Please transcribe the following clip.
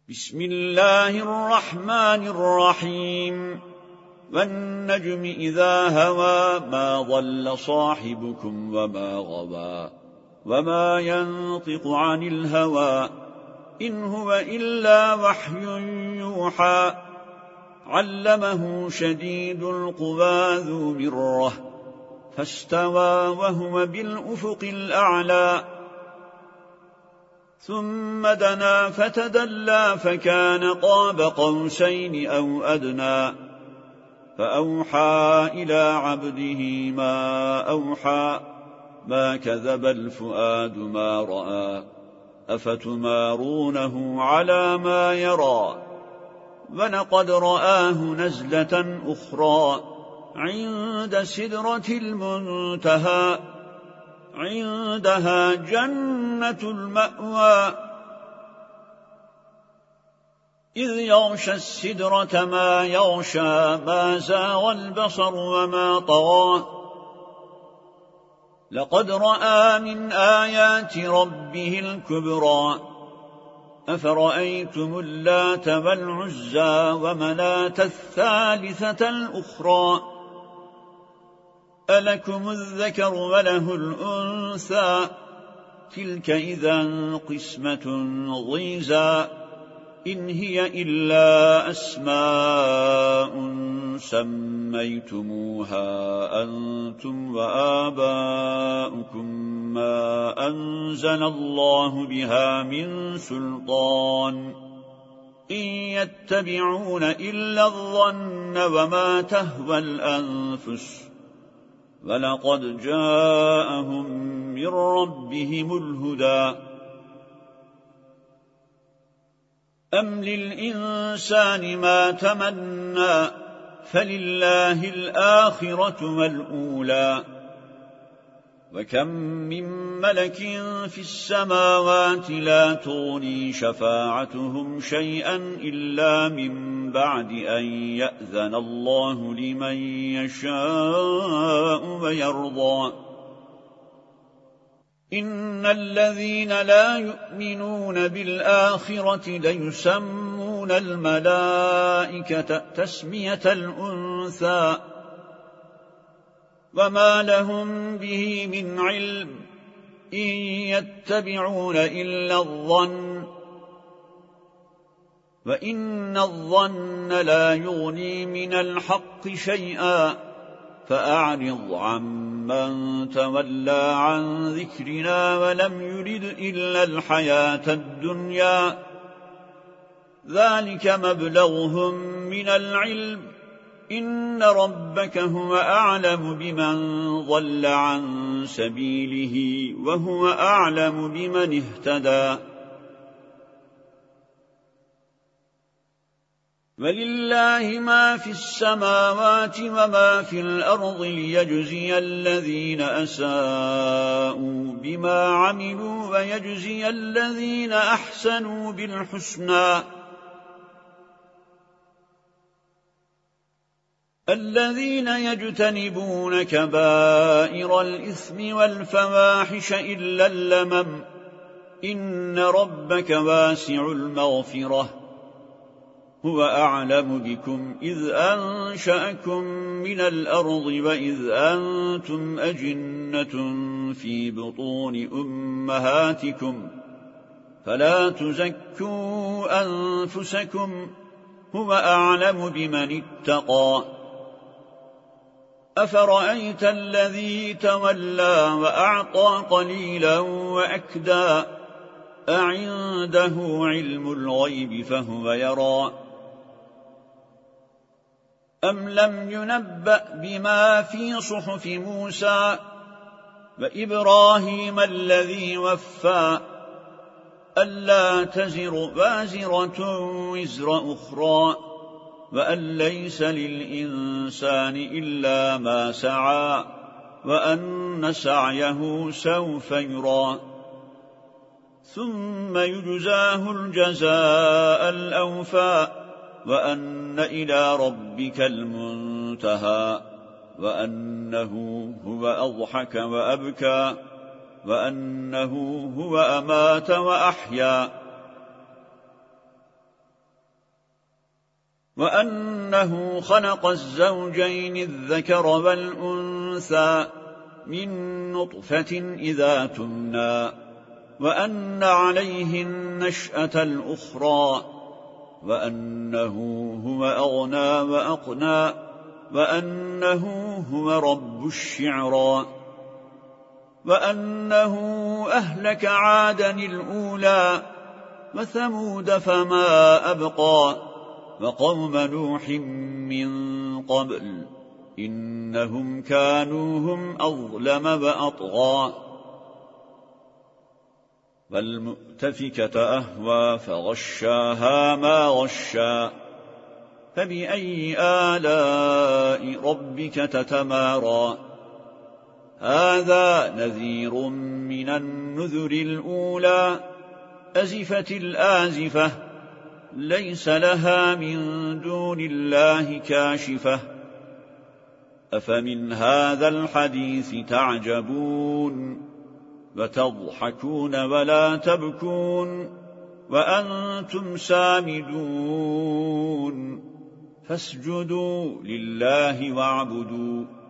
بسم الله الرحمن الرحيم والنجم إذا هوى ما ضل صاحبكم وما غوى وما ينطق عن الهوى إن هو إلا وحي يوحى علمه شديد القوى ذو مرة فاستوى وهو بالأفق الأعلى ثم دنا فتدلى فكان قاب قوسين أو أدنى فأوحى إلى عبده ما أوحى ما كذب الفؤاد ما رأى أفتمارونه على ما يرى ولقد رآه نزلة أخرى عند سدرة المنتهى عندها جنة المأوى إذ يغشى السدرة ما يغشى ما زاغ البصر وما طغى لقد رأى من آيات ربه الكبرى أفرأيتم اللات والعزى ومناة الثالثة الأخرى ألكم الذكر وله الأنثى تلك إذا قسمة ضيزى إن هي إلا أسماء سميتموها أنتم وآباؤكم ما أنزل الله بها من سلطان إن يتبعون إلا الظن وما تهوى الأنفس ولقد جاءهم من ربهم الهدى أم للإنسان ما تمنى فلله الآخرة والأولى وكم من ملك في السماوات لا تغني شفاعتهم شيئا إلا من بعد أن يأذن الله لمن يشاء ويرضى إن الذين لا يؤمنون بالآخرة ليسمون الملائكة تسمية الأنثى وما لهم به من علم إن يتبعون إلا الظن وإن الظن لا يغني من الحق شيئا فأعرض عمن تولى عن ذكرنا ولم يرد إلا الحياة الدنيا ذلك مبلغهم من العلم إن ربك هو أعلم بمن ضل عن سبيله وهو أعلم بمن اهتدى ولله ما في السماوات وما في الأرض ليجزي الذين أساءوا بما عملوا ويجزي الذين أحسنوا بالحسنى الذين يجتنبون كبائر الإثم والفواحش إلا اللمم إن ربك واسع المغفرة هو أعلم بكم إذ أنشأكم من الأرض وإذ أنتم أجنة في بطون أمهاتكم فلا تزكوا أنفسكم هو أعلم بمن اتقى أفرأيت الذي تولى وأعطى قليلا وأكدى أعنده علم الغيب فهو يرى أم لم ينبأ بما في صحف موسى وإبراهيم الذي وفى ألا تزر وازرة وزر أخرى وأن ليس للإنسان إلا ما سعى وأن سعيه سوف يرى ثم يجزاه الجزاء الأوفى وأن إلى ربك المنتهى وأنه هو أضحك وأبكى وأنه هو أمات وأحيا وأنه خلق الزوجين الذكر والأنثى من نطفة إذا تمنى وأن عليه النشأة الأخرى وأنه هو أغنى وأقنى وأنه هو رب الشعرى وأنه أهلك عادا الأولى وثمود فما أبقى وقوم نوح من قبل إنهم كانوا هم أظلم وأطغى والمؤتفكة أهوى فغشاها ما غشا فبأي آلاء ربك تتمارى هذا نذير من النذر الأولى أزفت الآزفة ليس لها من دون الله كاشفة أفمن هذا الحديث تعجبون وتضحكون ولا تبكون وأنتم سامدون فاسجدوا لله واعبدوا